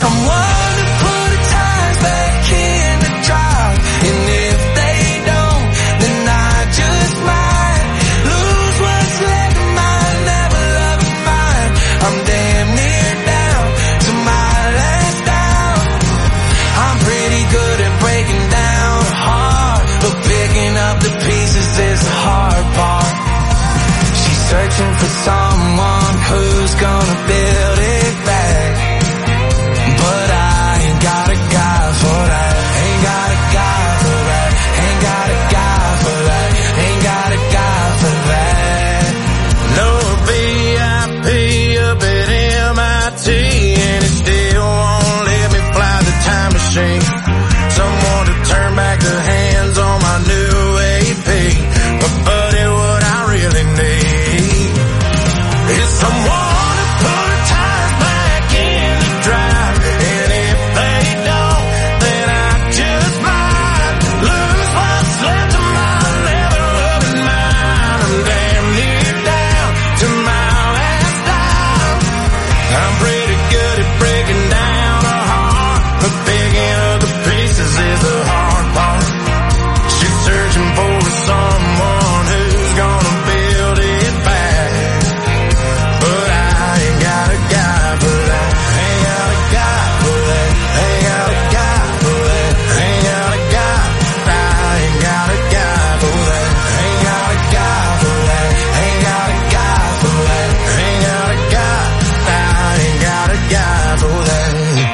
someone to put the tires back in the drive. And if they don't, then I just might lose what's left of mine, never loving mine. I'm damn near down to my last down. I'm pretty good at breaking down hard, but picking up the pieces is the hard part. She's searching for someone who's gonna build it back, but I ain't got a guy for that. Ain't got a guy for that. Ain't got a guy for that. Ain't got a guy for that. No VIP up at MIT, and it still won't let me fly the time machine. Someone to turn back the hands on my new AP. But buddy, what I really need is someone to put the tires back in the drive. And if they don't, then I just might lose what's left of my never loving mine. I'm damn near down to my last dime. I'm pretty good at breaking down a heart, but picking up the pieces is the hard part. She's searching for someone who's gonna build it back, but I ain't got a guy for that. Ain't got a guy for that. Ain't got a guy for that. Ain't got a guy. I ain't got a guy for that. Ain't got a guy for that. Ain't got a guy for that. Ain't got a guy. I ain't got a guy for that.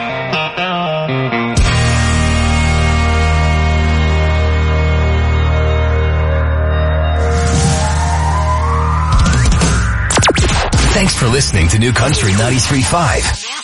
Thanks for listening to New Country 93.5.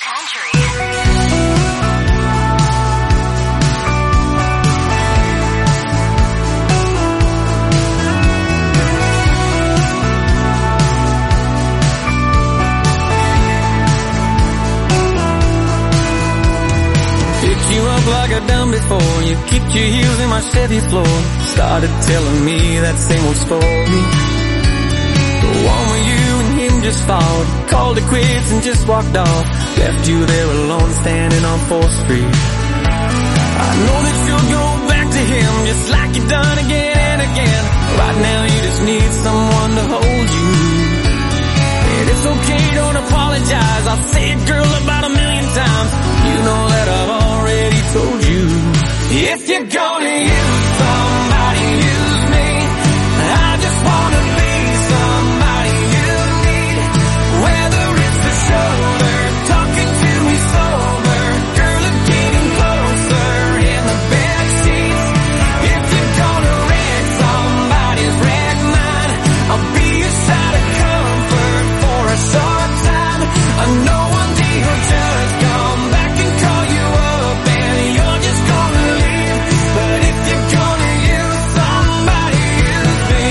Picked you up like I've done before. You kicked your heels in my Chevy floor. Started telling me that same old story. The one where you and him just fought, called it quits and just walked off. Left you there alone standing on 4th Street. I know that you'll go back to him just like you've done again and again. Right now you just need someone to hold you. And it's okay, don't apologize. I'll say it, girl, about 1,000,000 times. You know that I've already told you. If you're gonna use somebody, use me. I just wanna be somebody you need. Whether it's the shoulder, talking to me sober, girl, I'm getting closer in the bed sheets. If you're gonna wreck somebody's wreck mine, I'll be a side of comfort for a short time. I know one day he'll just come back and call you up, and you're just gonna leave. But if you're gonna use somebody, use me.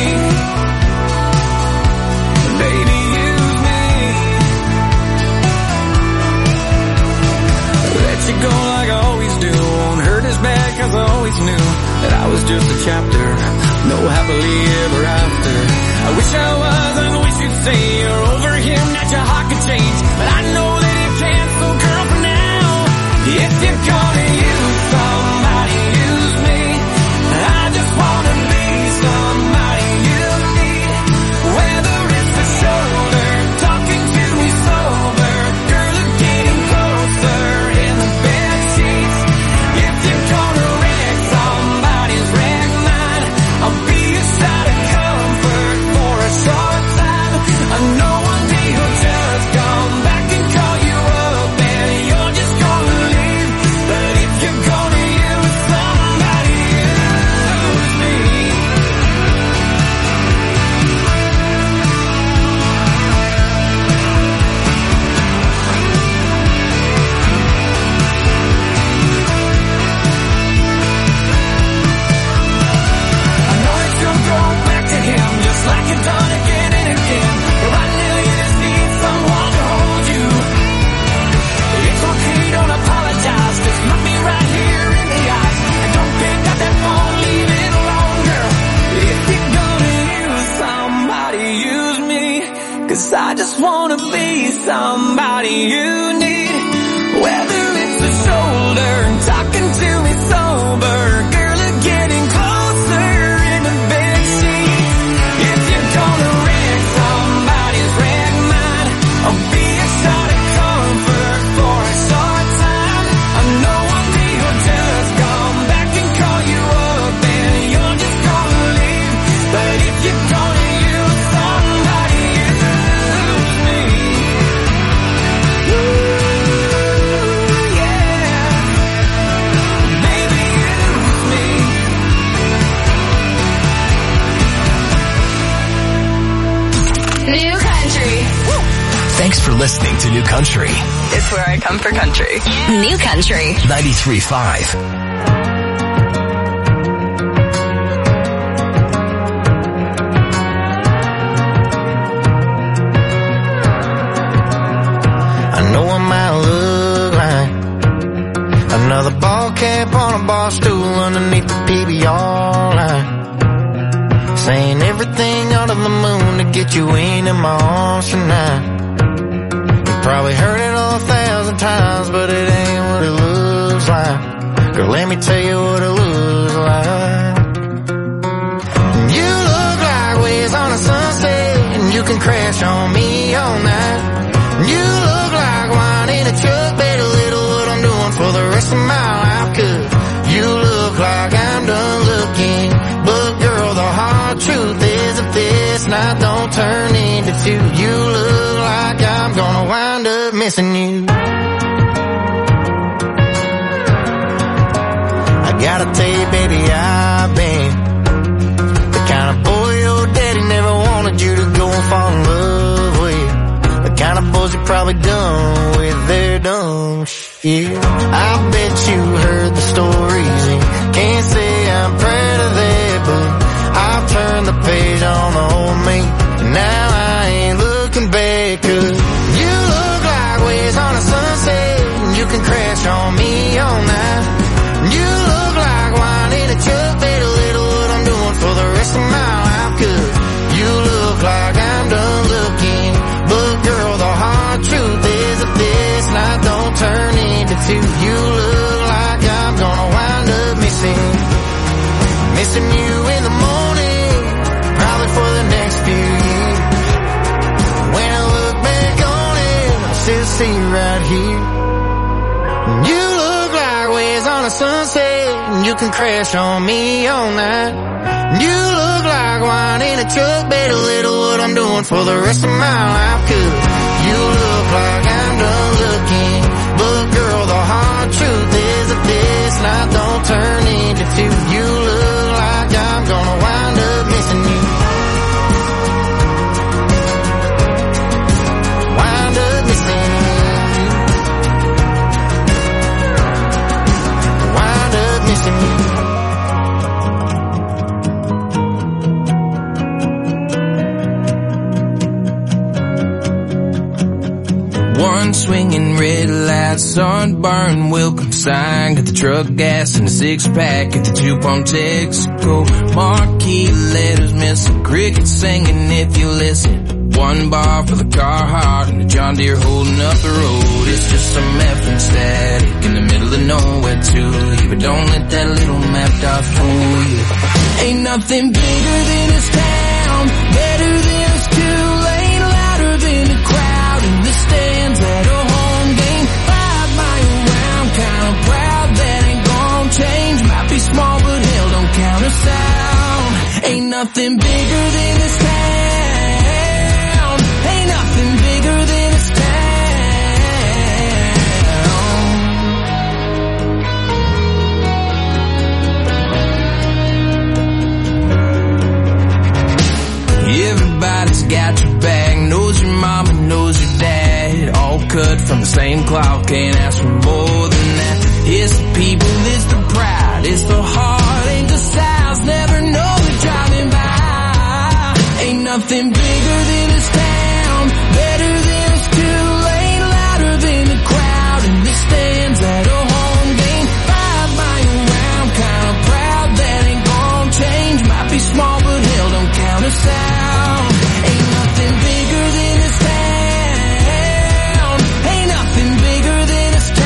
Baby, use me. Let you go like I always do. Won't hurt as bad 'cause I always knew that I was just a chapter. No happily ever after. I wish I was, I wish you'd say you're over him, that your heart could change. But I know that it can't, so girl, for now, if you're gonna use somebody, use me. I just wanna be somebody you need. Whether it's the shoulder, talking to me sober, girl, I'm getting closer in the bed sheets. If you're gonna wreck somebody's wreck mine, I'll be a side of comfort for a short time. I know one day he'll just come back and call you listening to New Country. It's where I come for country. New Country 93.5. Another ball cap on a bar stool underneath the PBR line, saying everything under the moon to get you into my arms tonight. You probably heard it 1,000 times, but it ain't what it looks like. Girl, let me tell you what it looks like. You look like waves on a sunset, and you can crash on me all night. You look like wine in a truck, better little what I'm doing for the rest of my life, 'cause you look like I'm done looking. But girl, the hard truth is if this night don't turn into two, you look like I'm gonna wind up missing you. I gotta tell you, baby, I've been the kind of boy your daddy never wanted you to go and fall in love with. The kind of boys you're probably done with their dumb shit. I bet you heard the stories and can't say I'm proud of that, but I've turned the page on the old me, and now I ain't looking back, 'cause you look like waves on a sunset, and you can crash on me all night. You look like wine in a truck, better little what I'm doing for the rest of my life, 'cause you look like I'm done looking. But girl, the hard truth is if this night don't turn into two, you look like I'm gonna wind up missing you in the morning, probably for the next few years. When I look back on it, I still see you right here. You look like waves on a sunset, and you can crash on me all night. You look like wine in a truck, better little what I'm doing for the rest of my life, 'cause you look like I'm done looking. But girl, the hard truth is if this night don't turn into two, you look like I'm gonna wind up missing you. Wind up missing you. Wind up missing you. One swinging red light, sunburn, welcome sign. Got the truck gas and a 6-pack at the 2-pump Texaco. Marquee letters missing, crickets singing if you listen. One bar for the Carhartt and the John Deere holding up the road. It's just some effing static in the middle of nowhere to you. But don't let that little map dot fool you. Ain't nothing bigger than this town, better than this two-lane, louder than the crowd in the stands at a home game. 5 mile round, kinda proud that ain't gon' change. Might be small, but hell don't count us out. Ain't nothing bigger than this town. Ain't nothing bigger than this town. Everybody's got your back, knows your mama, knows your dad. All cut from the same cloth, can't ask for more than that. It's the people, it's the pride, it's the heart, ain't the size, never know it driving by. Ain't nothing bigger than this town, better than this two-lane, louder than the crowd in the stands at a home game. 5 mile round, kinda proud that ain't gon' change. Might be small, but hell don't count us out. Ain't nothing bigger than this town. Ain't nothing bigger than this town.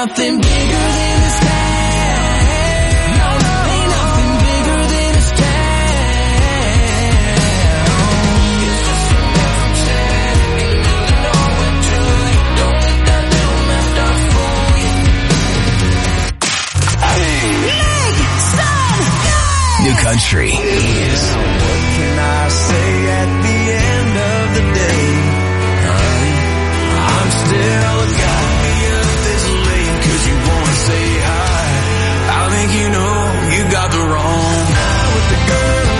nothing bigger than this town. No, ain't nothing bigger than this town. It's just enough said, ain't nothing nowhere to you. Don't let that little mess start fool you. New Country is. What can I say at the end of the day? Honey, I'm still a guy up this late 'cause you wanna say hi. I think you know you got the wrong guy with the girl.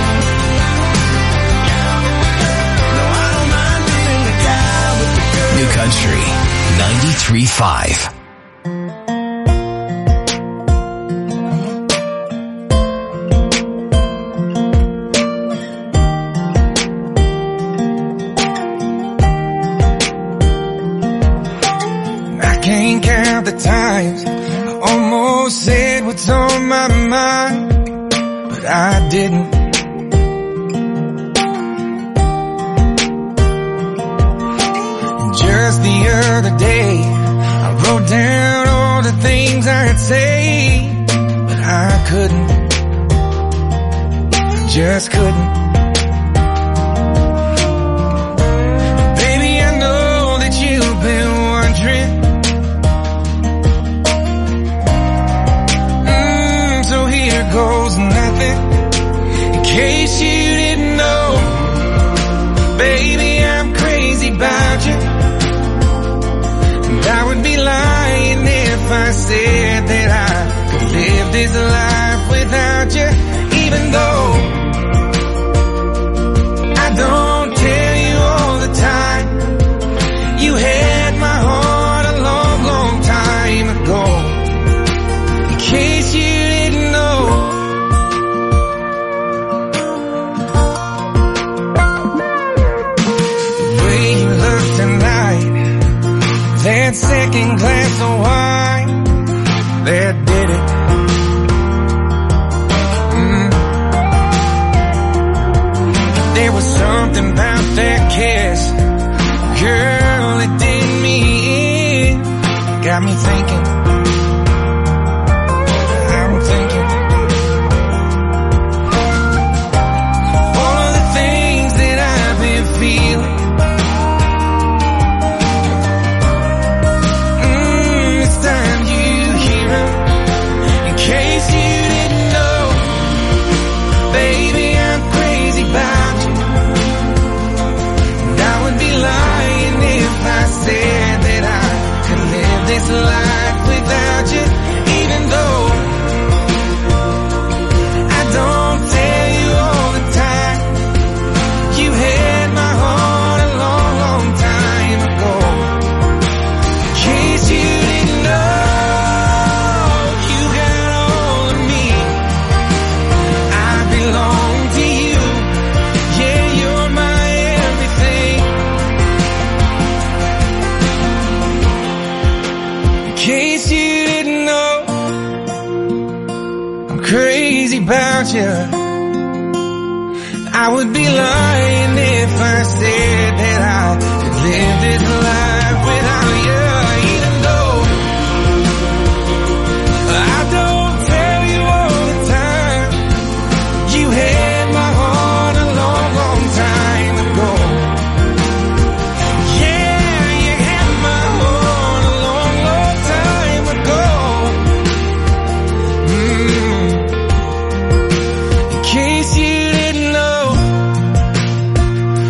No, I don't mind being the guy with the girl. New Country 93.5. Can't count the times I almost said what's on my mind, but I didn't. And just the other day, I wrote down all the things I'd say, but I couldn't. I just couldn't. Baby, I know that you've been wondering. Here goes nothing. In case you didn't know, baby, I'm crazy about you. And I would be lying if I said that I could live this life without you. Even though I don't tell you all the time, you had my heart a long, long time ago. In case you that second glass of wine that did it. There was something about that kiss, girl, it did me in. Got me thinking, I'm thinking all of the things that I've been feeling. Said that I could live this life without you, even though I don't tell you all the time. You had my heart a long, long time ago. In case you didn't know, you got all of me. I belong to you. Yeah, you're my everything. In case you didn't know, I'm crazy about you. I would be lying if I said that I could live this life without you. Even though I don't tell you all the time, you had my heart a long, long time ago. Yeah, you had my heart a long, long time ago. In case you didn't know,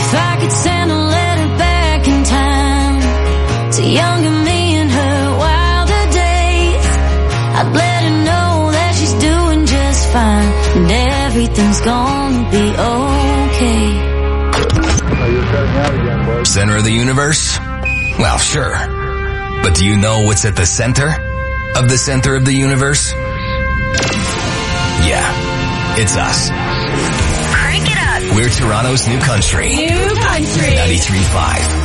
If I could send a letter back in time to younger me in her wilder days, I'd let her know that she's doing just fine and everything's gonna be okay. Center of the universe? Well, sure. But do you know what's at the center of the universe? Yeah, it's us. Crank it up. We're Toronto's new country. New country. 93.5.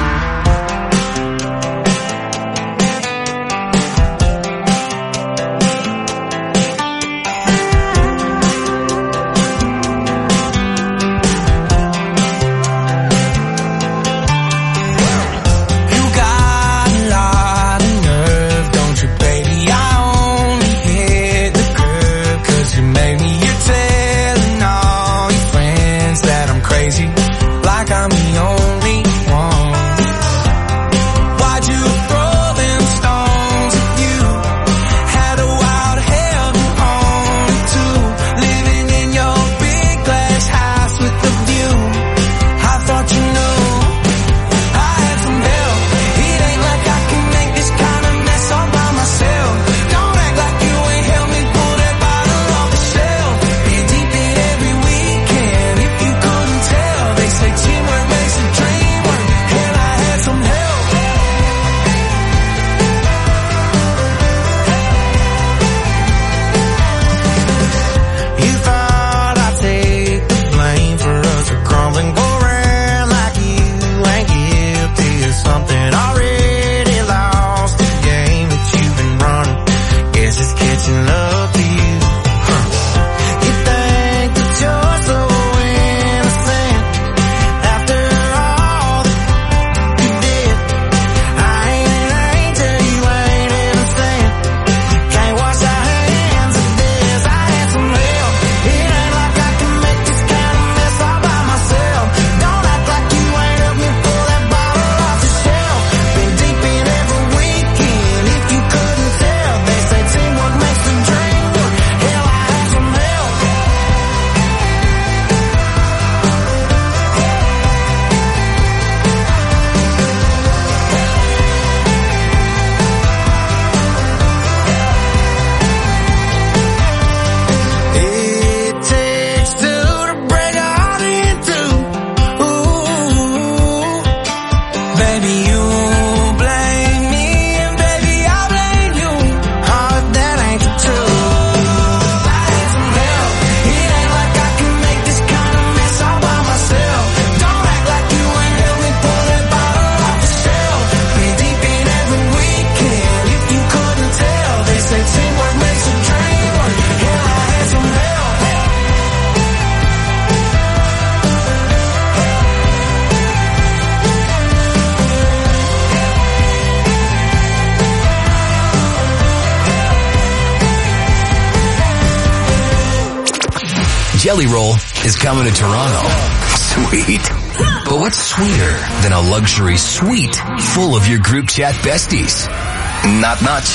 Jelly Roll is coming to Toronto. Sweet. But what's sweeter than a luxury suite full of your group chat besties? Not much.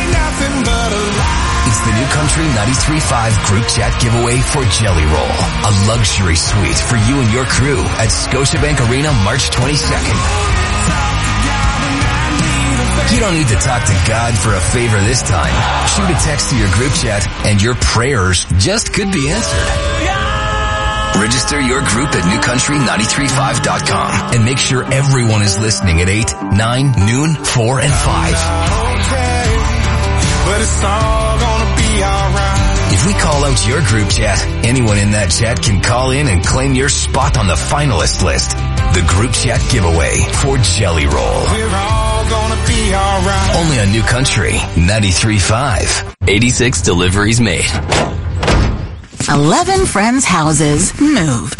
It's the New Country 93.5 group chat giveaway for Jelly Roll. A luxury suite for you and your crew at Scotiabank Arena March 22nd. You don't need to talk to God for a favor this time. Shoot a text to your group chat and your prayers just could be answered. Register your group at newcountry935.com and make sure everyone is listening at 8, 9, noon, 4, and 5. But it's all gonna be alright. If we call out your group chat, anyone in that chat can call in and claim your spot on the finalist list. The group chat giveaway for Jelly Roll. We're all gonna be alright. Only on New Country 93.5. 86 deliveries made. 11 friends' houses moved.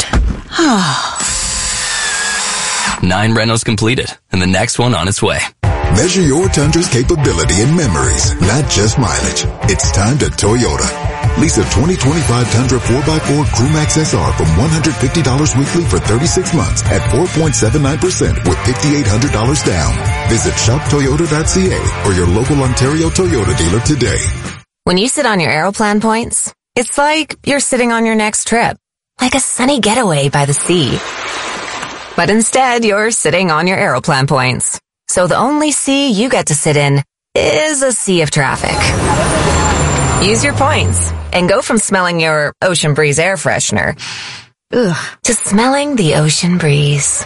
9 renos completed, and the next one on its way. Measure your Tundra's capability in memories, not just mileage. It's time to Toyota. Lease a 2025 Tundra 4x4 Crewmax SR from $150 weekly for 36 months at 4.79% with $5,800 down. Visit shoptoyota.ca or your local Ontario Toyota dealer today. When you sit on your Aeroplan points, it's like you're sitting on your next trip. Like a sunny getaway by the sea. But instead, you're sitting on your Aeroplan points. So the only sea you get to sit in is a sea of traffic. Use your points and go from smelling your Ocean Breeze air freshener to smelling the ocean breeze.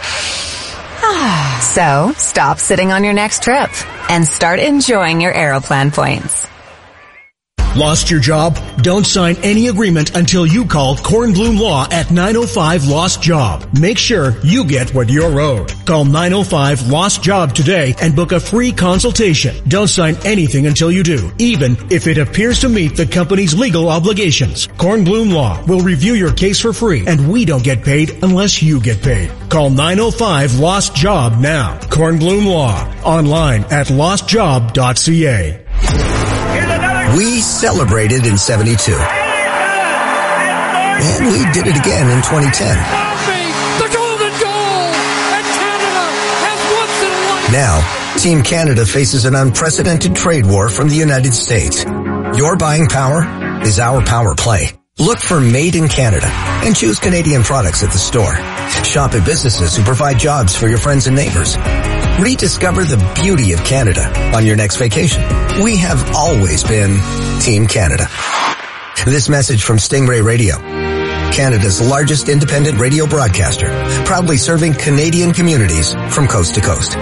So stop sitting on your next trip and start enjoying your Aeroplan points. Lost your job? Don't sign any agreement until you call Kornblum Law at 905 Lost Job. Make sure you get what you're owed. Call 905 Lost Job today and book a free consultation. Don't sign anything until you do, even if it appears to meet the company's legal obligations. Kornblum Law will review your case for free, and we don't get paid unless you get paid. Call 905 Lost Job now. Kornblum Law. Online at lostjob.ca. We celebrated in 72. And we did it again in 2010. The golden goal! And Canada has once and once. Now, Team Canada faces an unprecedented trade war from the United States. Your buying power is our power play. Look for Made in Canada and choose Canadian products at the store. Shop at businesses who provide jobs for your friends and neighbors. Rediscover the beauty of Canada on your next vacation. We have always been Team Canada. This message from Stingray Radio, Canada's largest independent radio broadcaster, proudly serving Canadian communities from coast to coast.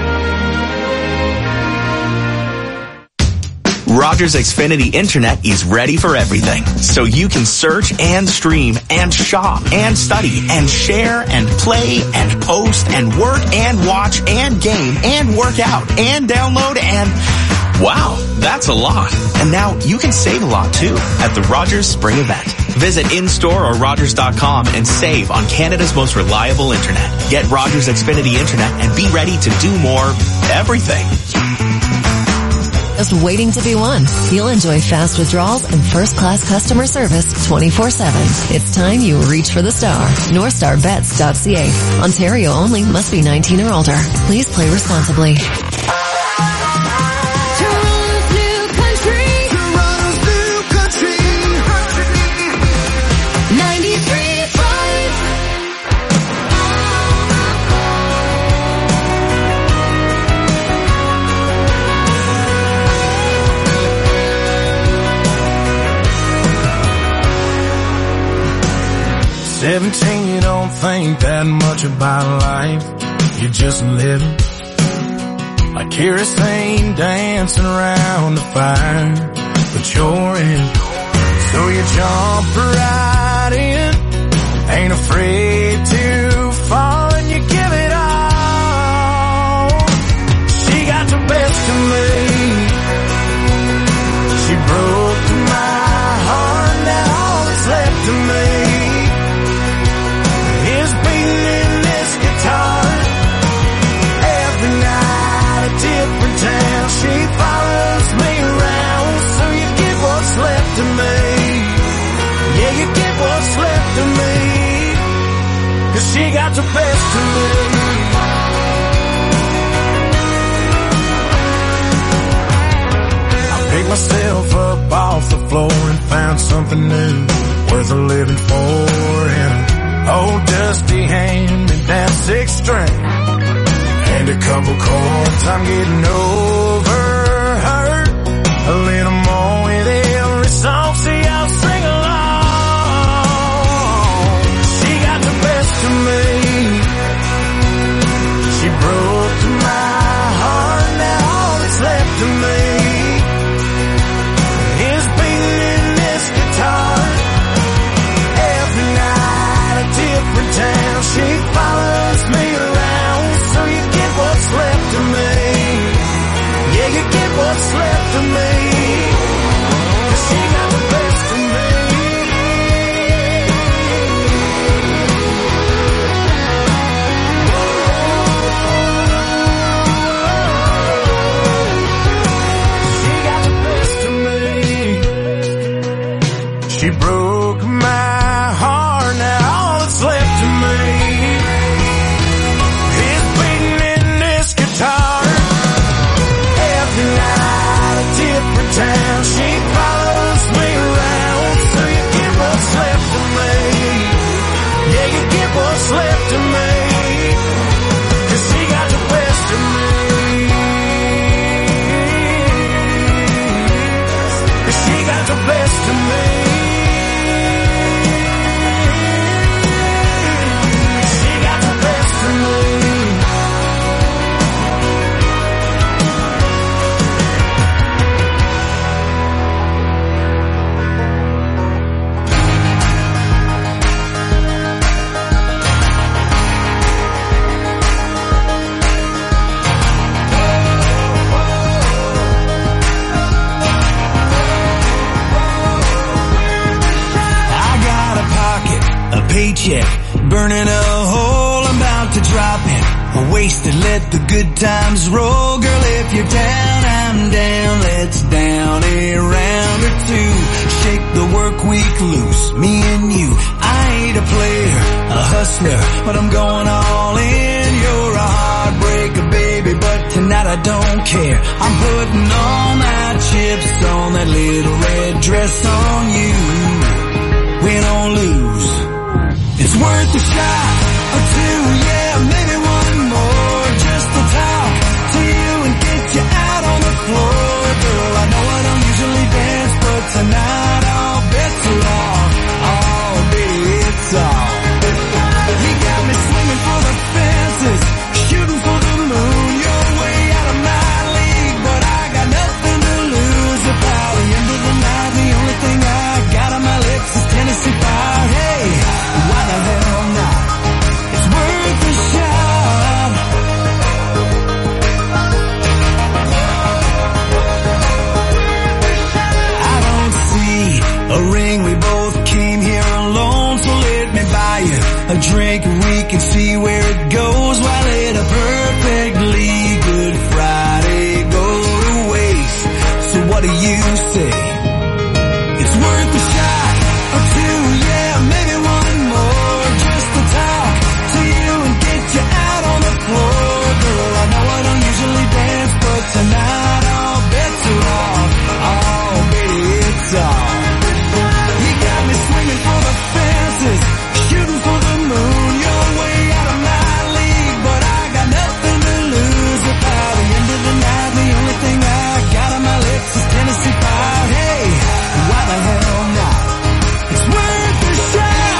Rogers Xfinity Internet is ready for everything, so you can search and stream and shop and study and share and play and post and work and watch and game and work out and download and... Wow, that's a lot. And now you can save a lot too at the Rogers Spring Event. Visit in-store or Rogers.com and save on Canada's most reliable internet. Get Rogers Xfinity Internet and be ready to do more everything. Just waiting to be won. You'll enjoy fast withdrawals and first-class customer service 24/7. It's time you reach for the star. NorthstarBets.ca. Ontario only. Must be 19 or older. Please play responsibly. Toronto's new country. 93.5. "17, you don't think that much about life. You're just living like kerosene dancing around the fire, but you're in. So you jump right in, ain't afraid to fall, and you give it all. She got the best of me. She broke my heart, now all that's left of me is beating in this guitar. Every night a different town. She follows me around, so you get what's left of me. Yeah, you get what's left of me, 'cause she got the best of me. I picked myself up off the floor and found something new worth living for. And old dusty hand and that sixth string and a couple chords. I'm getting over her a little more with every song. See, I'll sing along. She got the best of me. She broke my heart, now all that's left of me is beating in this guitar. Every night a different town. She follows me around, so you get what's left of me. Yeah, you get what's left of me, 'cause she got the best of me. She got the best of me. She broke my heart, now all that's left of me is beating in this guitar. Every night a different check, burning a hole, I'm about to drop it. Wasted, let the good times roll. Girl, if you're down, I'm down. Let's down a round or two. Shake the work week loose, me and you. I ain't a player, a hustler, but I'm going all in. You're a heartbreaker, baby, but tonight I don't care. I'm putting all my chips on that little red dress on you. Win or lose, it's worth a shot or two, yeah, maybe one more, just to talk to you and get you out on the floor. Girl, I know I don't usually dance, but tonight all bets are off. Oh, baby, it's all. You got me swinging for the fences, shooting for the moon. You're way out of my league, but I got nothing to lose. If by the end of the night, the only thing I got on my lips is Tennessee Fire. Hey, why the hell not? It's worth a shot. I don't see a ring, we both came here alone, so let me buy you a drink and we can see where it goes. While let a perfectly good Friday go to waste. So what do you say? It's worth a shot or two, yeah, maybe one more, just to talk to you and get you out on the floor. Girl, I know I don't usually dance, but tonight all bets are off. Oh, baby, it's all. You got me swinging for the fences, shooting for the moon. You're way out of my league, but I got nothing to lose. If by the end of the night, the only thing I got on my lips is Tennessee Fire. Hey, why the hell not? It's worth a shot.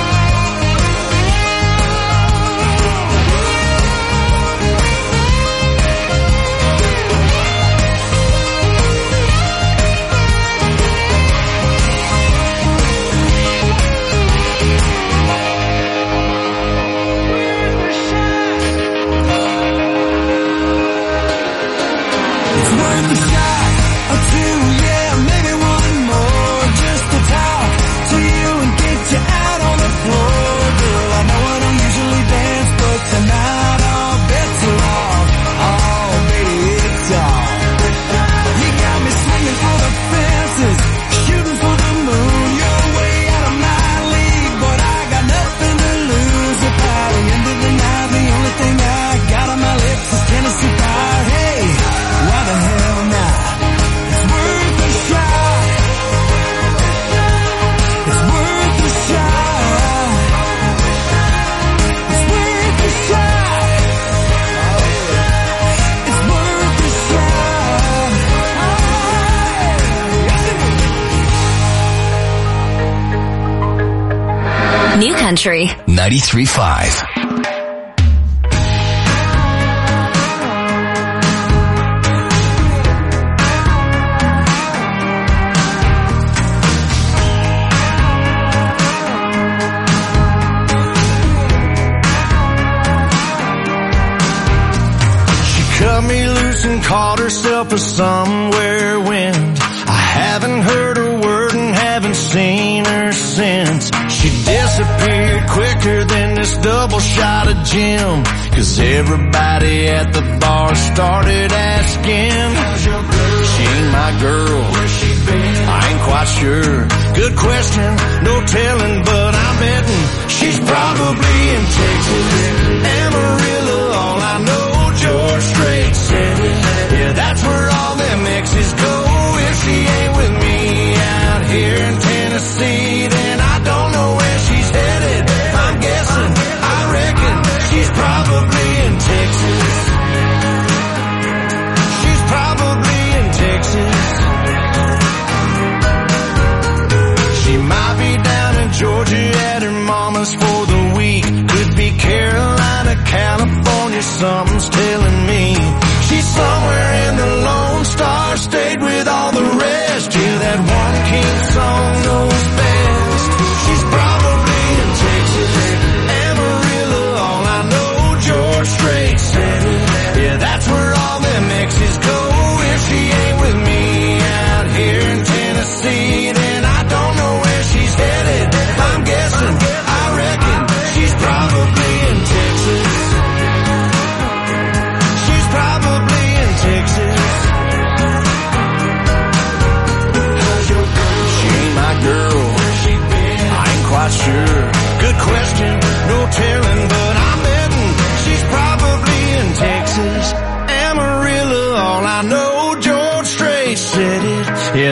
It's worth a shot or two, yeah, maybe one more, just to talk to you and get you out on the floor. Girl, I know I don't usually dance, but tonight all bets are off. Oh, baby, it's all. You got me swinging for the fences, shooting for the moon. You're way out of my league, but I got nothing to lose. If by the end of the night, the only thing I got on my lips is Tennessee Fire. Hey, why the hell not? It's worth a shot. It's worth a shot. It's worth a shot. It's worth a shot. New Country 93.5. Cut me loose and called herself a somewhere wind. I haven't heard a word and haven't seen her since. She disappeared quicker than this double shot of gin. 'Cause everybody at the bar started asking, she ain't my girl, where's she been? I ain't quite sure. Good question, no telling, but I'm betting she's probably in Texas. Amarillo, all I know, George Strait said it. Yeah, that's where all them exes go. If she ain't with me out here in Tennessee, then I don't know where she's headed. I'm guessing, I reckon she's probably in Texas. She's probably in Texas. She might be down in Georgia at her mama's for the week. Could be Carolina, California, something's telling me.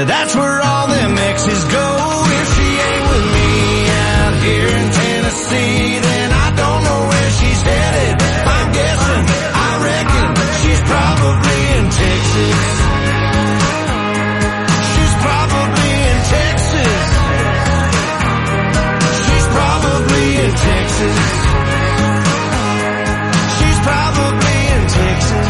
Yeah, that's where all them exes go. If she ain't with me out here in Tennessee, then I don't know where she's headed. I'm guessing, I reckon she's probably in Texas. She's probably in Texas. She's probably in Texas. She's probably in Texas.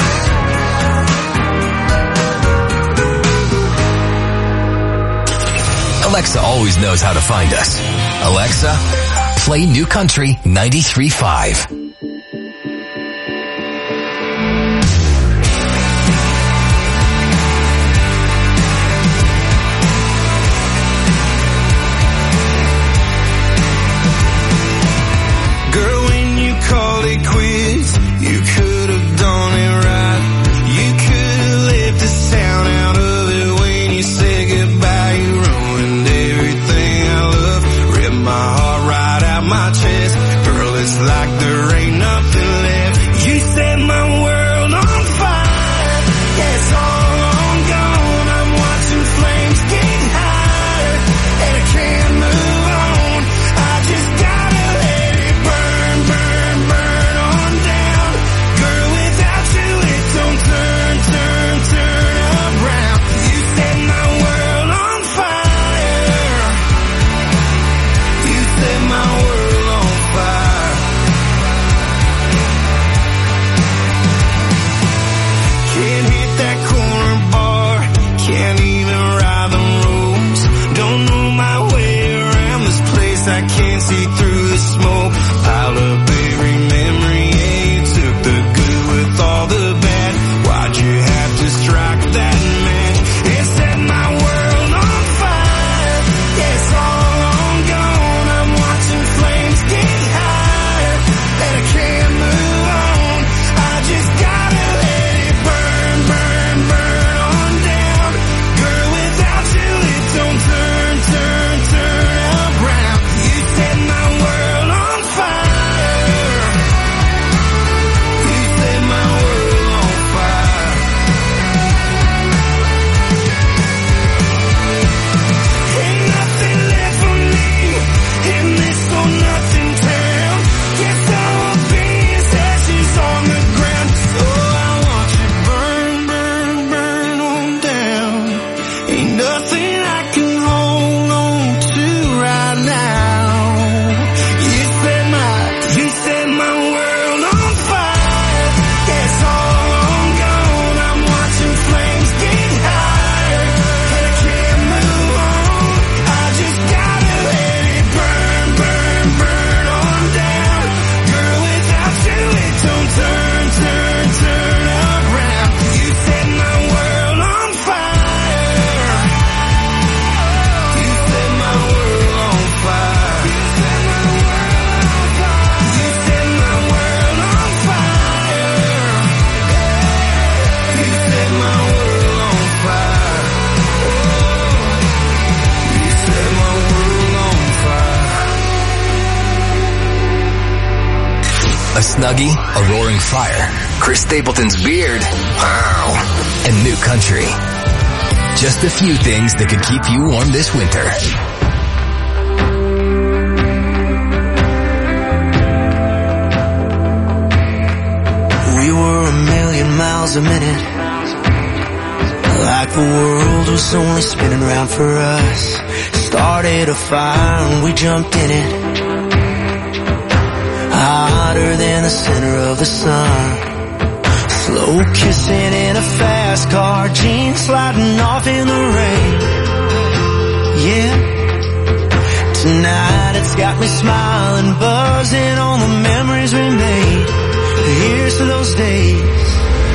Alexa always knows how to find us. Alexa, play New Country 93.5. Girl, when you called it quits, you could have done it right. You could have left the sound out of it when you said goodbye. You ruined everything I love, ripped my heart right out my chest. Girl, it's like there ain't nothing left. You set my world on fire. Yeah, it's all on gone. I'm watching flames get higher, and I can't move on. I just gotta let it burn, burn, burn on down. Girl, without you it don't turn, turn, turn around. You set my world on fire. You set my world on fire. Can't hit that corner bar, can't even ride the roads. Don't know my way around this place, I can't see through the smoke. Piled up every memory, yeah, you took the good with all the bad. Why'd you have to strike that match? It set my world on fire. Yeah, it's all on gone. I'm watching flames get higher, and I can't move on. I just gotta let it burn, burn, burn on down. Girl, without you it don't turn, turn, turn around. You set my world on fire. You set my world on fire. Ain't nothing left for me in this for nothing town. Guess I will be as ashes on the ground. So I watch it burn, burn, burn on down. Ain't nothing I can hold on to right now. You set my world on fire. Yeah, it's all on gone. I'm watching flames get higher, and I can't move on. I just gotta let it burn, burn, burn on down. Girl, without you it don't turn, turn, turn around. You set my world on fire. You set my world on fire. You set my world on fire. You set my world on fire. You set my world on fire. A Snuggie, a roaring fire, Chris Stapleton's beard, wow, and New Country. Just a few things that could keep you warm this winter. We were a million miles a minute, like the world was only spinning round for us. Started a fire and we jumped in it, hotter than the center of the sun. Slow kissing in a fast car, jeans sliding off in the rain. Yeah, tonight it's got me smiling, buzzing on the memories we made. Here's to those days.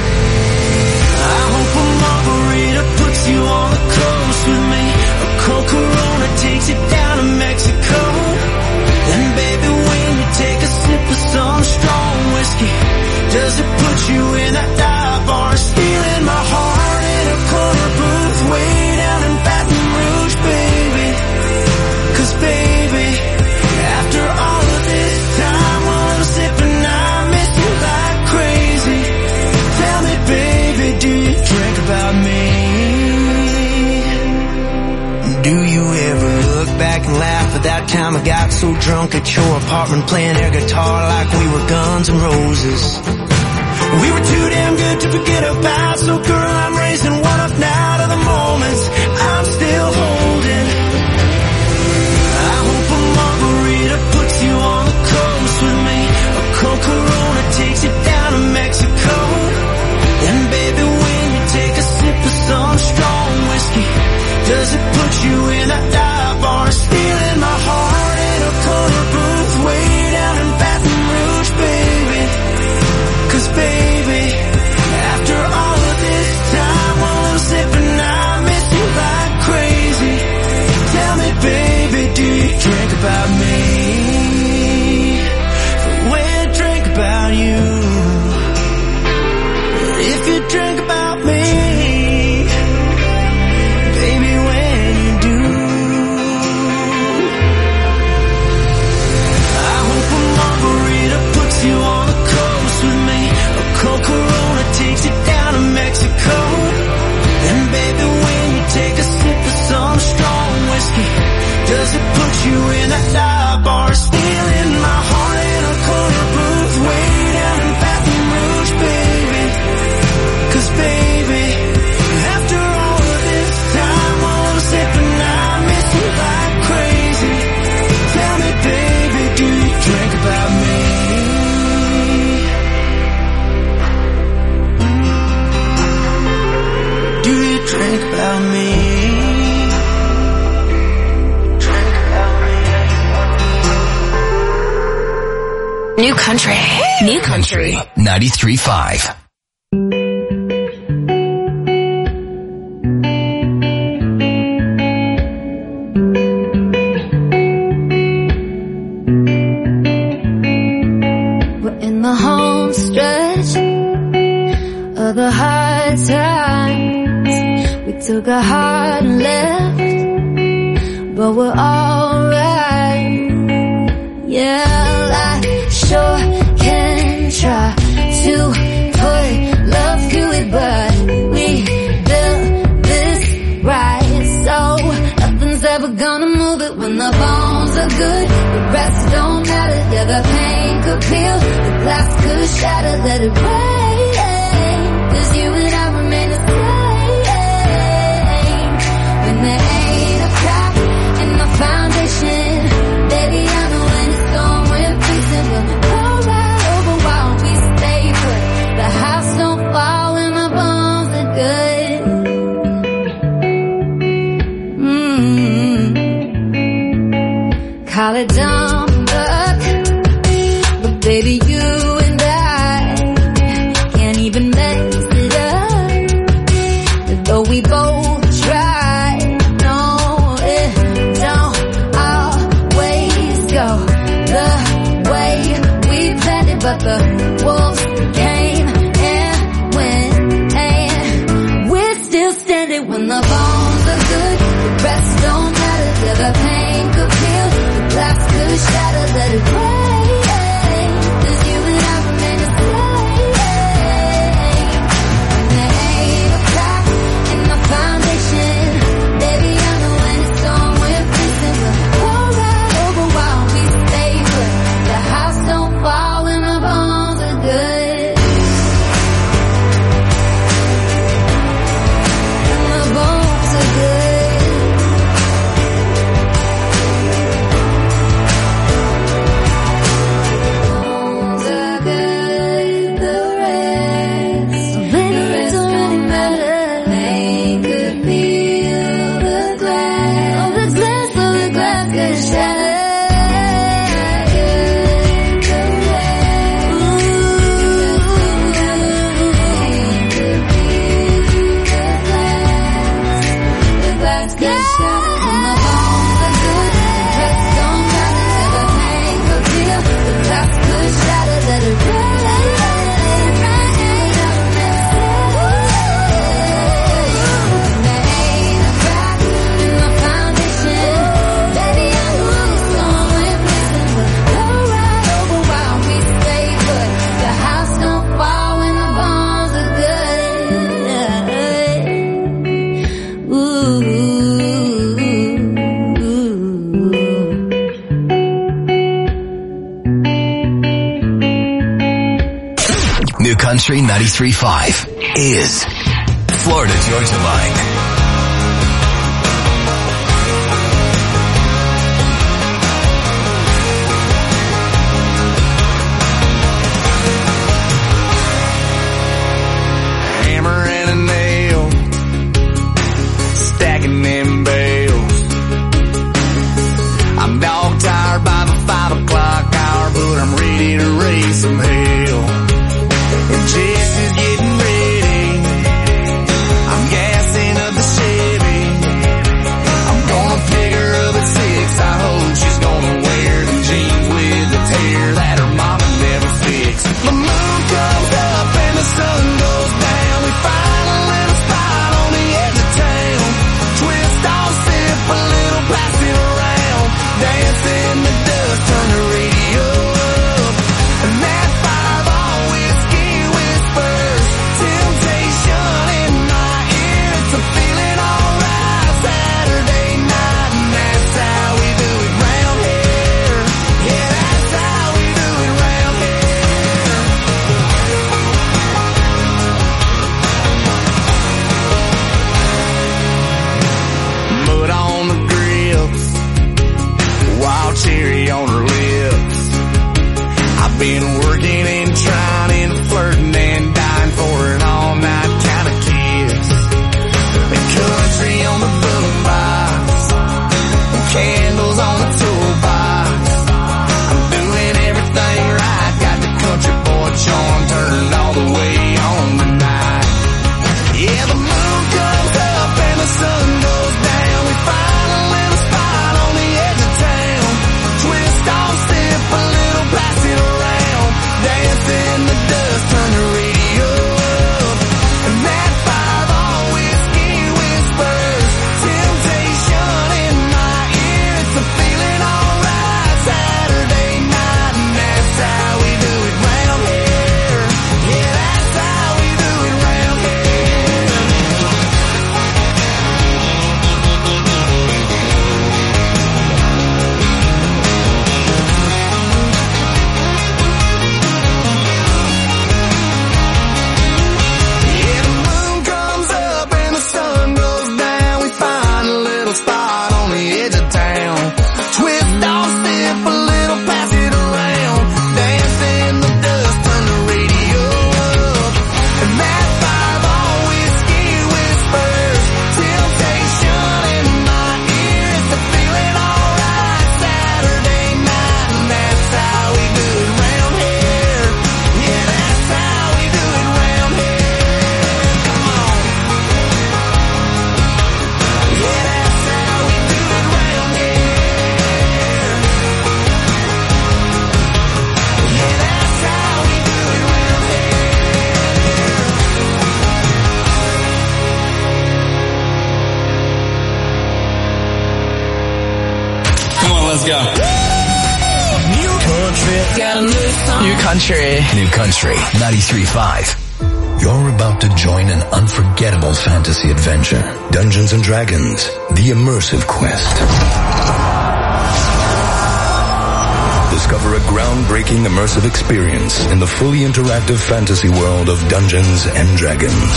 I hope a margarita puts you on the coast with me. A cold Corona takes you down to Mexico. And baby, when you take a sip of some strong whiskey, does it put you in that dive bar, stealing my heart in a corner booth way down in Baton Rouge, baby? 'Cause baby, after all of this time while I'm sipping, I miss you like crazy. but that time I got so drunk at your apartment playing air guitar like we were Guns N' Roses. We were too damn good to forget about, so girl, I'm raising one up now to the moments I'm still holding. I hope a margarita puts you on the coast with me. A cold Corona takes you down to Mexico. And baby, when you take a sip of some strong whiskey, does it put you in that dive bar, stealing my heart in a corner booth way down in Baton Rouge, baby? 'Cause baby, after all of this time, while I'm sipping, I miss you like crazy. Tell me, baby, do you drink about me the way I drink about you? If you drink about me, baby, when you do, I hope a margarita puts you on the coast with me. A cold Corona takes you down to Mexico. And baby, when you take a sip of some strong whiskey, does it put you in that dive bar, stealing my heart in a corner booth way down in Baton Rouge, baby? 'Cause baby, after all of this time, while I'm sipping, I miss you like crazy. Tell me, baby, do you drink about me? Do you drink about me? Drink about me. New country. New country. 93.5. We're in the home stretch of the hard times. We took a hard left, but we're alright. Yeah, I sure can try to put love to it, but we built this right, so nothing's ever gonna move it. When the bones are good, the rest don't matter. Yeah, the pain could peel, the glass could shatter. Let it rain, 'cause you and I remain the same. When there ain't a crack in the foundation, baby, I know when it's gone, we're facing. We'll pour right over while we stay put. The house don't fall when the bones are good. Call it dumb luck, but baby, you and I can't even mess it up. Though we both try, no, it don't always go the way we planned it. But the wolves came and went, and we're still standing. When the bones are good, the rest don't matter. Yeah, the pain could peel, the glass could shatter. Let it rain, 'cause you and I remain the same. And there ain't a crack in the foundation, baby, I know when it's gone, we're facing. We'll pour right over while we stay put. The house don't fall when the bones are good. And the bones are good. 93.5 is Florida Georgia Line. Some hell. And Jess is getting ready. I'm gassing up the Chevy. I'm gonna pick her up at 6. I hope she's gonna wear the jeans with the tear that her mama never fixed. The moon comes up and the sun goes down. We find a little spot on the edge of town. Twist off, sip a little, pass it around. Dance in the dust, turn the radio up. And that fireball whiskey whispers temptation in my ear. It's a feeling alright Saturday night, and that's how we do it round here. Yeah, that's how we do it round here. Mud on the grips, wild cherry on her lips. I've been working and trying and flirting and dying for an all-night kind of kiss. The country on the boombox, candles on the toolbox. I'm doing everything right, got the country boy charm turned all the way on tonight. Yeah, the moon comes up and the sun goes down. We find a little spot on the edge of town. Twist off, sip a little, pass it around. Dance in the dust, turn the radio up. And that fireball whiskey whispers temptation in my ear. It's a feeling alright Saturday night, and that's how we do it round here. Yeah, that's how we do it round here. Yeah, the moon comes up and the sun goes down. We find a little spot on the edge of town. Twist off, sip a little, pass it around. Dance in the dust, turn the radio up. And that fireball whiskey whispers temptation in my ear. It's a feeling alright Saturday night, and that's how we do it round here. Yeah, that's how we do it round here. Come on. Yeah, that's how we do it round here. Yeah, that's how we do it round here. Come on, let's go. New country, got a new song. New Country. New Country 93.5. You're about to join an unforgettable fantasy adventure. Dungeons and Dragons, the immersive quest. Discover a groundbreaking immersive experience in the fully interactive fantasy world of Dungeons and Dragons.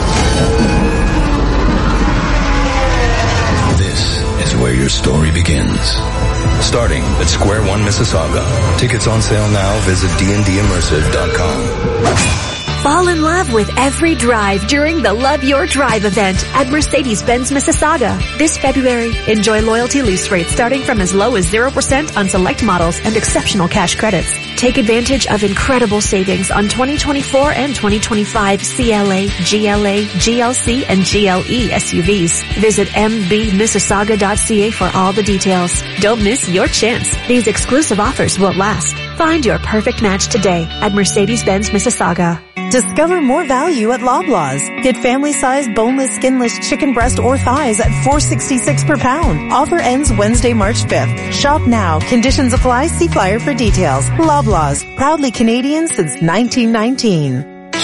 This is where your story begins. Starting at Square One Mississauga. Tickets on sale now. Visit dndimmersive.com. Fall in love with every drive during the Love Your Drive event at Mercedes-Benz Mississauga. This February, enjoy loyalty lease rates starting from as low as 0% on select models and exceptional cash credits. Take advantage of incredible savings on 2024 and 2025 CLA, GLA, GLC, and GLE SUVs. Visit mbmississauga.ca for all the details. Don't miss your chance. These exclusive offers won't last. Find your perfect match today at Mercedes-Benz Mississauga. Discover more value at Loblaws. Get family-sized boneless, skinless chicken breast or thighs at $4.66 per pound. Offer ends Wednesday, March 5th. Shop now. Conditions apply. See flyer for details. Loblaws. Proudly Canadian since 1919.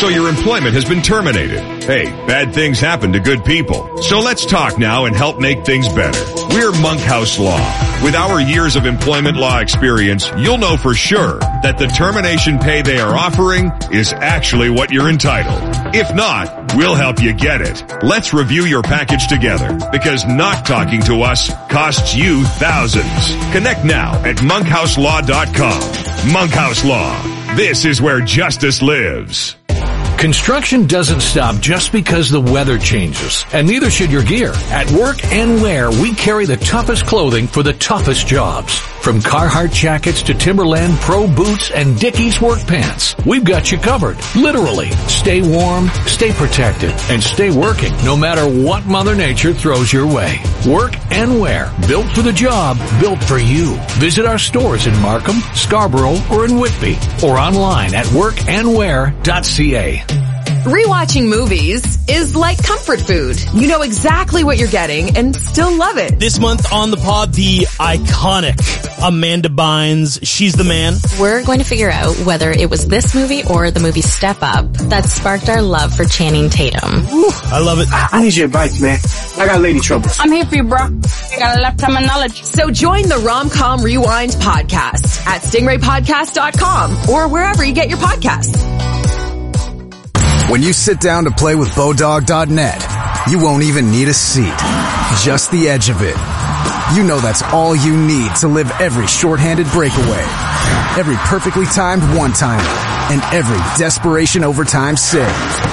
So your employment has been terminated. Hey, bad things happen to good people. So let's talk now and help make things better. We're Monkhouse Law. With our years of employment law experience, you'll know for sure that the termination pay they are offering is actually what you're entitled. If not, we'll help you get it. Let's review your package together, because not talking to us costs you thousands. Connect now at monkhouselaw.com. Monkhouse Law. This is where justice lives. Construction doesn't stop just because the weather changes, and neither should your gear. At Work and Wear, we carry the toughest clothing for the toughest jobs. From Carhartt jackets to Timberland Pro boots and Dickies work pants, we've got you covered. Literally. Stay warm, stay protected, and stay working no matter what Mother Nature throws your way. Work and Wear. Built for the job, built for you. Visit our stores in Markham, Scarborough, or in Whitby, or online at workandwear.ca. Rewatching movies is like comfort food. You know exactly what you're getting and still love it. This month on the pod, the iconic Amanda Bynes. She's the man. We're going to figure out whether it was this movie or the movie Step Up that sparked our love for Channing Tatum. Ooh, I love it. I need your advice, man. I got lady trouble. I'm here for you, bro. I got a lifetime of knowledge. So join the Rom-Com Rewind podcast at stingraypodcast.com or wherever you get your podcasts. When you sit down to play with Bodog.net, you won't even need a seat. Just the edge of it. You know that's all you need to live every shorthanded breakaway, every perfectly timed one-timer, and every desperation overtime save.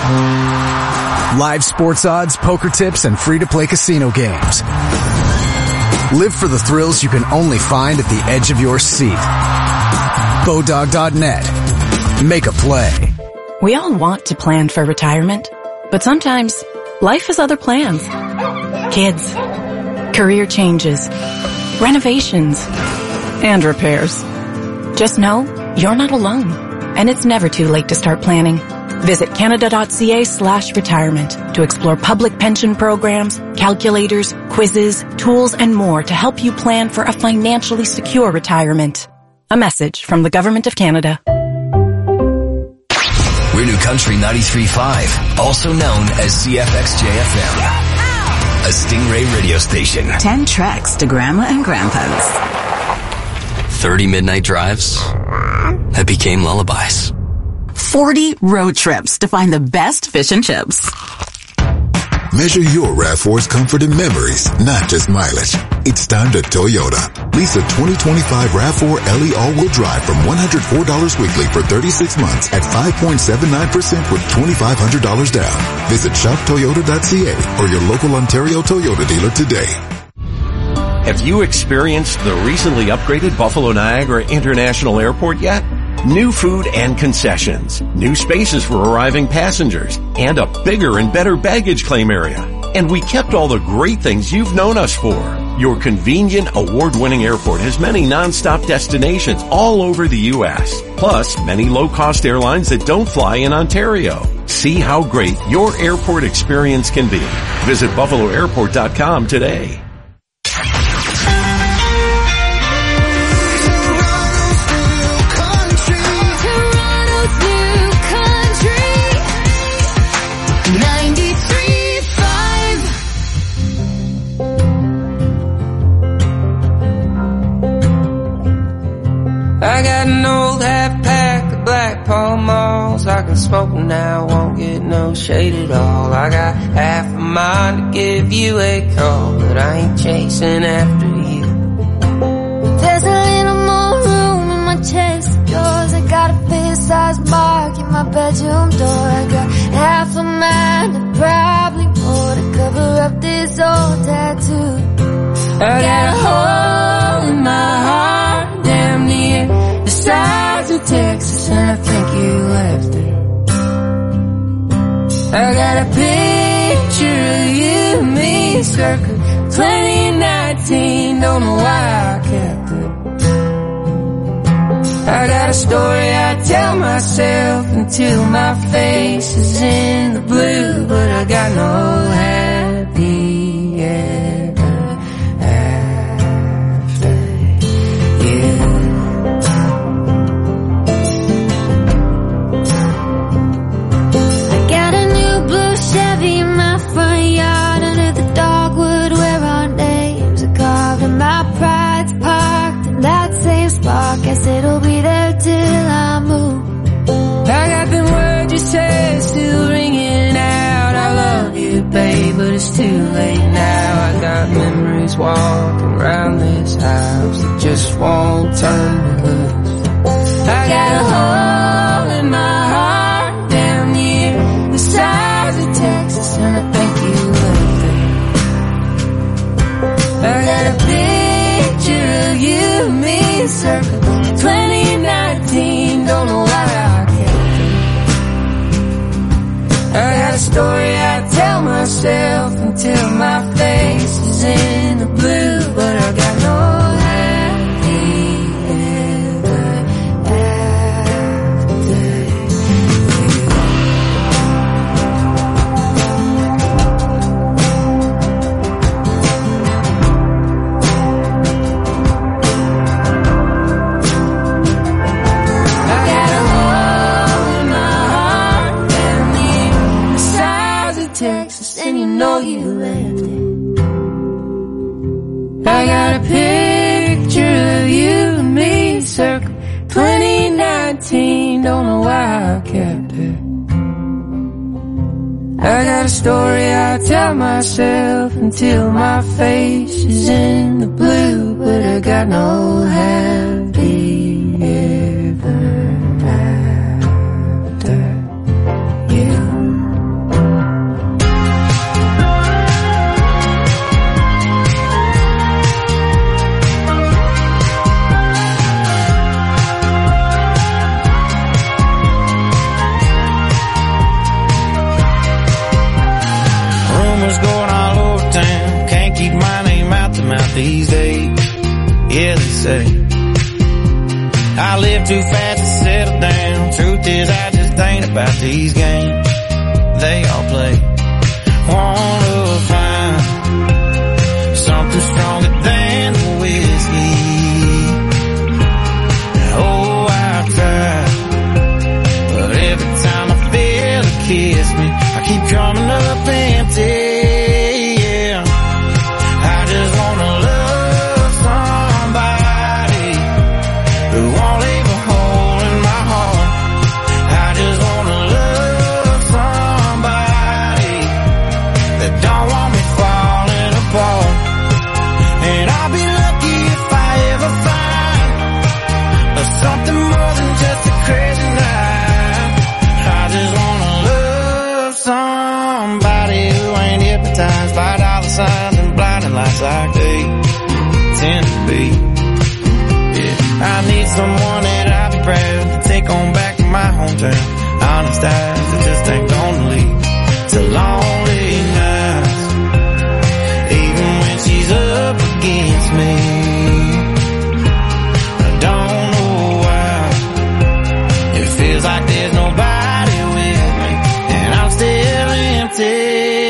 Live sports odds, poker tips, and free-to-play casino games. Live for the thrills you can only find at the edge of your seat. Bodog.net. Make a play. We all want to plan for retirement, but sometimes life has other plans. Kids, career changes, renovations, and repairs. Just know you're not alone, and it's never too late to start planning. Visit canada.ca/retirement to explore public pension programs, calculators, quizzes, tools, and more to help you plan for a financially secure retirement. A message from the Government of Canada. We're New Country 93.5, also known as CFXJ-FM, a Stingray radio station. 10 treks to Grandma and Grandpa's. 30 midnight drives that became lullabies. 40 road trips to find the best fish and chips. Measure your RAV4's comfort and memories, not just mileage. It's time to Toyota. Lease a 2025 RAV4 LE all-wheel drive from $104 weekly for 36 months at 5.79% with $2,500 down. Visit shoptoyota.ca or your local Ontario Toyota dealer today. Have you experienced the recently upgraded Buffalo Niagara International Airport yet? New food and concessions, new spaces for arriving passengers, and a bigger and better baggage claim area. And we kept all the great things you've known us for. Your convenient, award-winning airport has many non-stop destinations all over the U.S., plus many low-cost airlines that don't fly in Ontario. See how great your airport experience can be. Visit buffaloairport.com today. I got an old half pack of Black Pall Malls. I can smoke them now, won't get no shade at all. I got half a mind to give you a call, but I ain't chasing after you. There's a little more room in my chest of yours. I got a fair-sized mark in my bedroom door. I got half a mind and probably more to cover up this old tattoo. I got a hole in my heart, damn near the size of Texas, and I think you left it. I got a picture of you and me circa 2019, don't know why I kept it. I got a story I tell myself until my face is in the blue, but I got no happy ever after you. it's too late now. I got memories walking around this house that just won't turn me loose. I got a hole in my heart down near the sides of Texas, and I think you left it. I got a picture of you and me circling 2019, don't know why I kept it. I got a story I tell myself until my face is in the blue, but I got no I got a picture of you and me circle 2019, don't know why I kept it. I got a story I tell myself until my face is in the blue, but I got no happy ever after you. These days, yeah, they say I live too fast to settle down. Truth is, I just ain't about these games they all play. Wanna find something stronger than the whiskey. Oh, I try, but every time I feel a kiss me, I keep coming up empty. Like they tend to be. Yeah, I need someone that I'll be proud to take on back to my hometown. Honest eyes that just ain't gonna leave. It's a lonely night, even when she's up against me. I don't know why it feels like there's nobody with me, and I'm still empty.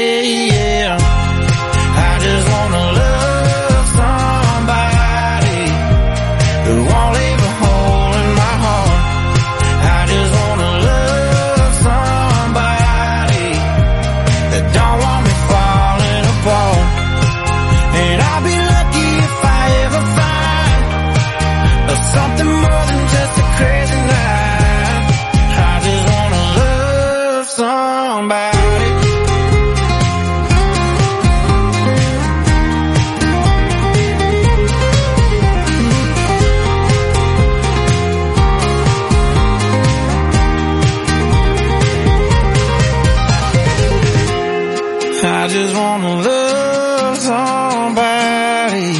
I just wanna love somebody.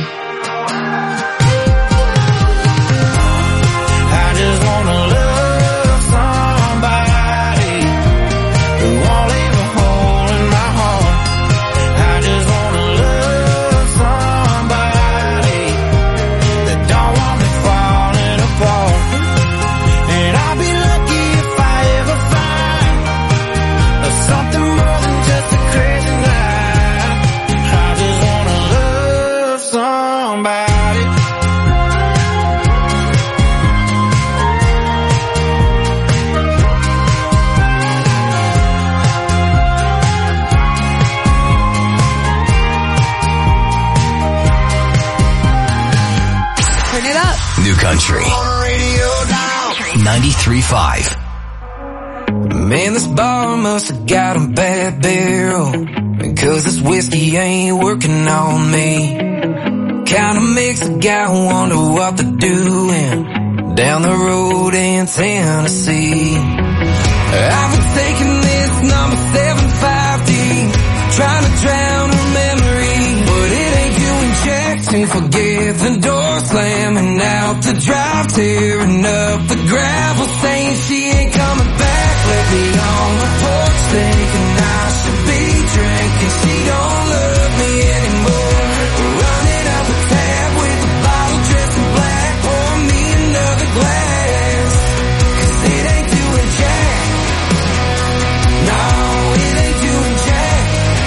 I just wanna love somebody who won't leave a hole in my heart. I just wanna love somebody that don't want me falling apart. And I'll be lucky if I ever find something more than just a crazy night. New Country 93.5. Man, this bar must have got a bad barrel. 'cause this whiskey ain't working on me. Kinda makes a guy wonder what they're doing down the road in Tennessee. I've been taking this number 750, trying to drown her memory, but it ain't doing jack to forget the door slamming out the drive, tearing up the gravel, saying she ain't coming back. Left me on the porch thinking I should be drinking. She don't love me anymore. Running up a tab with a bottle dressed in black. Pour me another glass, 'cause it ain't doing jack. No, it ain't doing jack.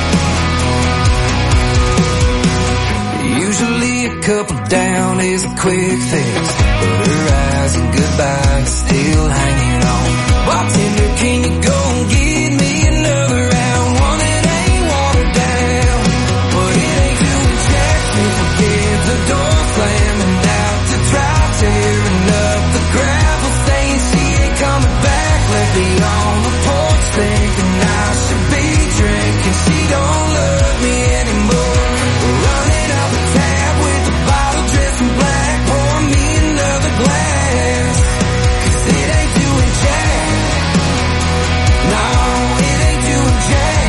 Usually a couple down is a quick fix, but her eyes and goodbye is still hanging on. Bartender, can you go and get me another round? One that ain't watered down, but it ain't doing jack to forget the door slamming out the drive, tearing up the gravel, saying she ain't coming back. Left me on the porch thinking I should be drinking. She don't love me anymore. Running up a tab with a bottle dressed in black. Pour me another glass, 'cause it ain't doing jack. No, it ain't doing jack.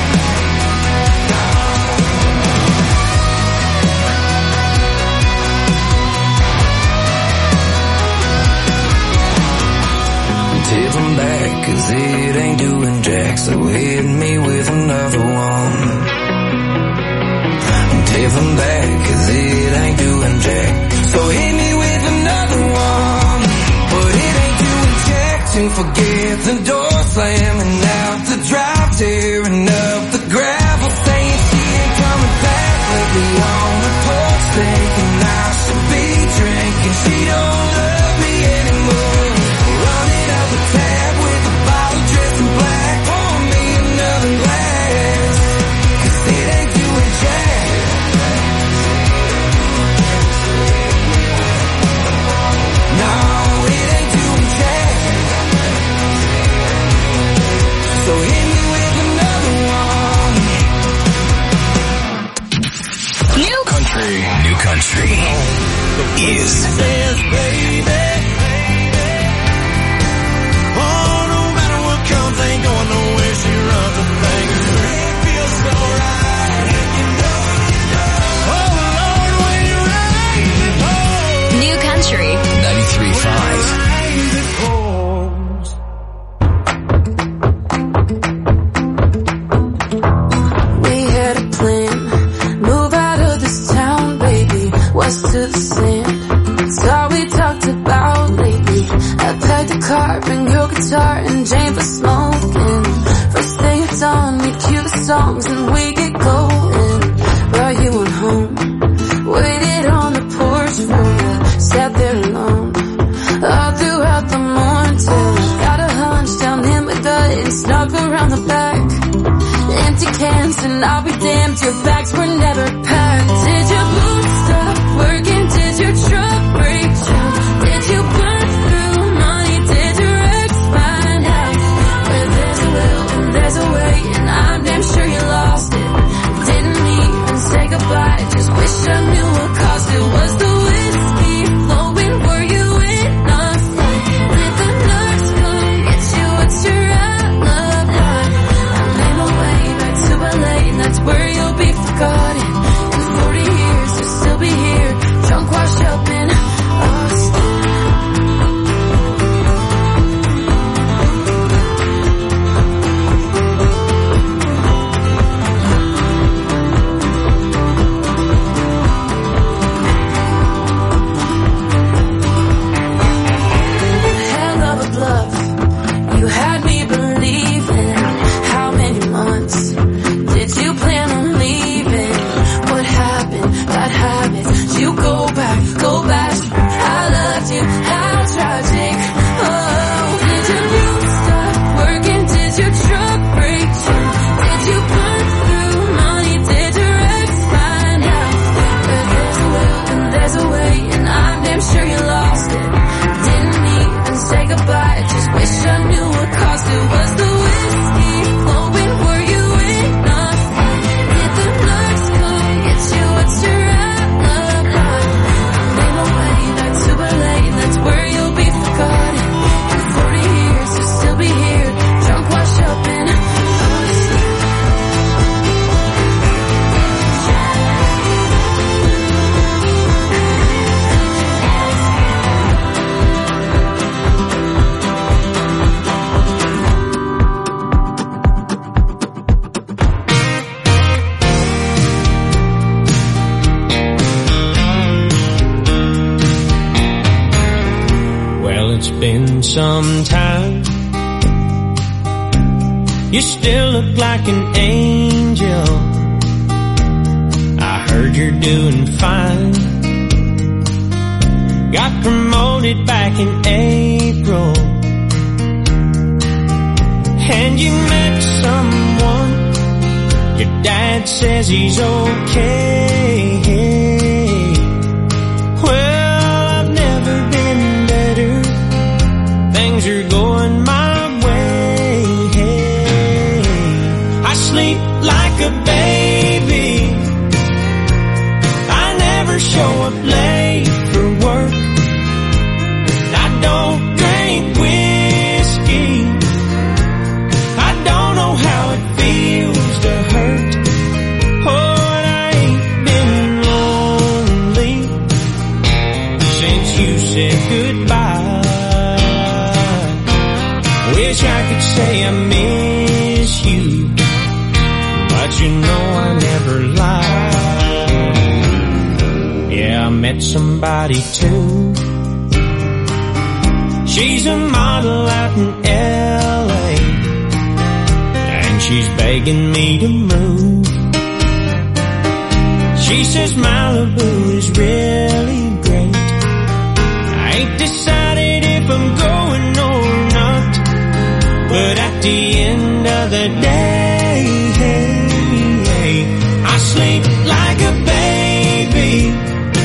Tip 'em back, 'cause it ain't doing jack, so hit me with another one. Tip 'em back, 'cause it ain't doing jack, so hit me with another one. But it ain't doing jack to forget the door slamming out the drive, tearing up the gravel, saying she ain't coming back. Left me on the porch thinking I should be drinking. She don't love me anymore. Running up a tab with a bottle dressed in black. Pour me another glass, 'cause it ain't doing jack. No, it ain't doing jack. So hit me with another one. New country. New country is New country. 93.5. We had a plan, move out of this town, baby, west to the sand. It's all we talked about lately. I packed a car, bring your guitar, and Jane for smoking. First thing it's on, we cue the songs and we get going. Brought you on home, waited on the porch for you, sat there alone all throughout the morning till I got a hunch down in my gut and snuck around the back. Empty cans and I'll be damned, your bags were never packed. Did your boots stop working? Did your truck break down? Did you burn through money? Did your ex find out? Where there's a will and there's a way, and I'm damn sure you lost it. Didn't even say goodbye, just wish I knew what caused it. Was the whiskey flowing? Were you enough? Did the nurse come get you? What's your alibi? I made my way back to LA, and that's where you'll be forgotten. been some time. You still look like an angel. I heard you're doing fine. Got promoted back in April, and you met someone. Your dad says he's okay. Well, I've never been better. Things are going my way. I sleep like a baby. I never show up late for work. I don't drink whiskey. I don't know how it feels to hurt. Oh, and I ain't been lonely since you said goodbye. Wish I could say I miss you, but you know I never lie. Yeah, I met somebody too. She's a model out in LA, and she's begging me to move. She says Malibu is really great. I ain't decided if I'm going or not, but at the end of the day, I sleep like a baby.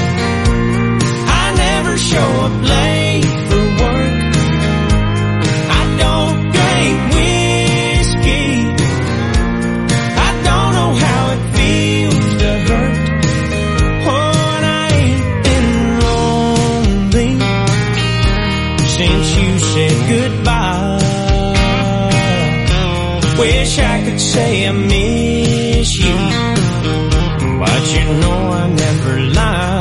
I never show up late for work. I don't drink whiskey. I don't know how it feels to hurt. Oh, and I ain't been lonely since you said goodbye. Wish I could say I miss you, but you know I never lie.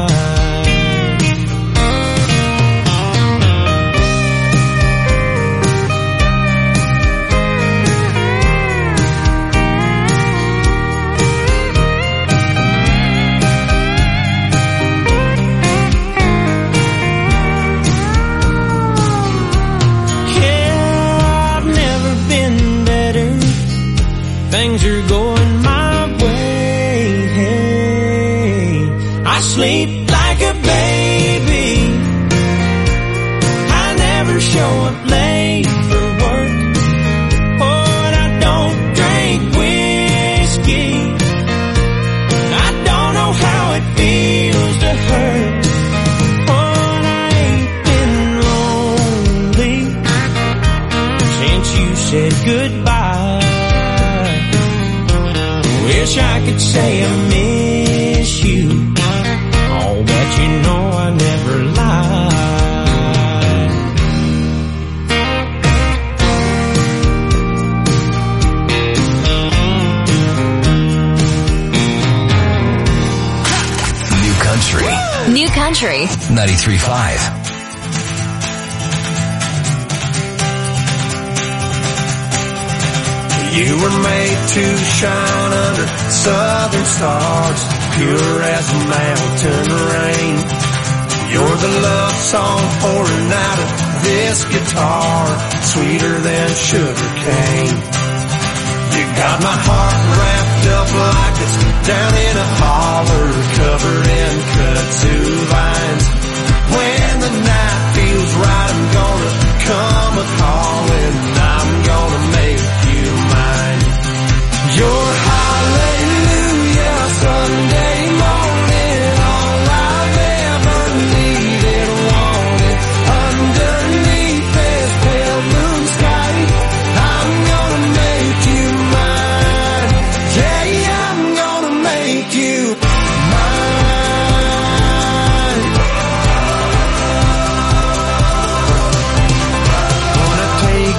Things are going my way. I sleep like a baby. I never show up late for work. Oh, and I don't drink whiskey. I don't know how it feels to hurt. Oh, and I ain't been lonely since you said goodbye. Wish I could say I miss you, oh, but you know I never lie. New Country. New Country. 93.5. You were made to shine under southern stars, pure as mountain rain. You're the love song pouring out of this guitar, sweeter than sugar cane. You got my heart wrapped up like it's down in a holler, covered in kudzu vines. When the night feels right, I'm gonna come a-calling.